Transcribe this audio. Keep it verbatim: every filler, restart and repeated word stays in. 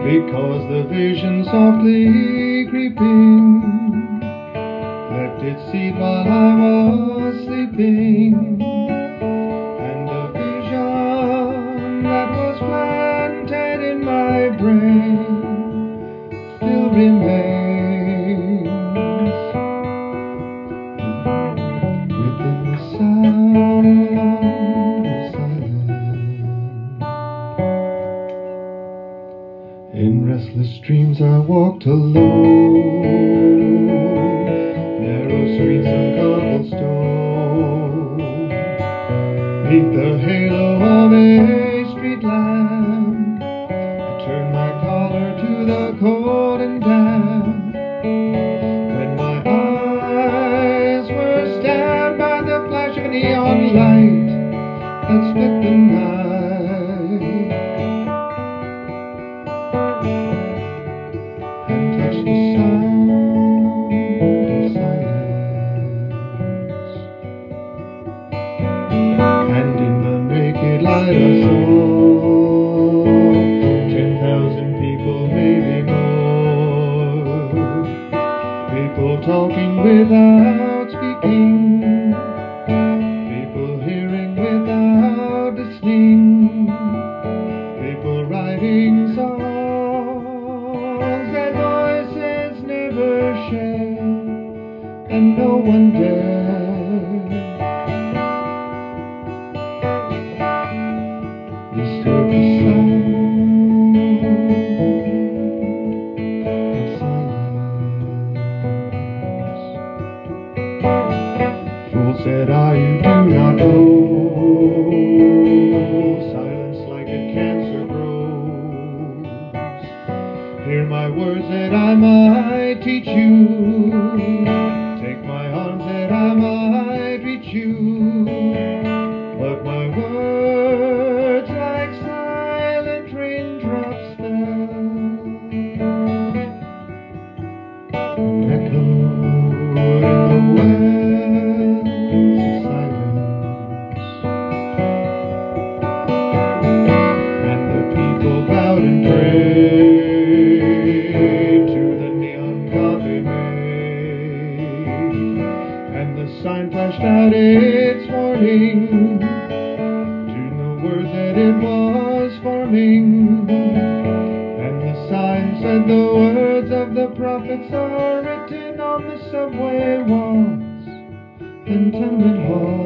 because the vision softly creeping left its seed while I was sleeping, and the vision that was planted in my brain still remains within the sound of silence. In restless dreams I walked alone, narrow streets of cobblestone, neath the halo of a street lamp. I turned my collar to the cold and damp, when my eyes were stabbed by the flash of a neon light that split the night and touched the sound of silence. And in the naked light I saw ten thousand people, maybe more, people talking without speaking, people hearing without listening, people writing songs that voices never shared, and no one dared disturb the sound of silence. Fool, said I, you do not know, silence like a cancer grows. Hear my words that I might teach you, take my arms that I might reach you, but my words like silent raindrops fell and echoed in the wells of silence. And the people bowed and prayed to the neon god they made, and the sign flashed out its warning, the words that it was forming. And the sign said the words of the prophets are written on the subway walls and tenement halls.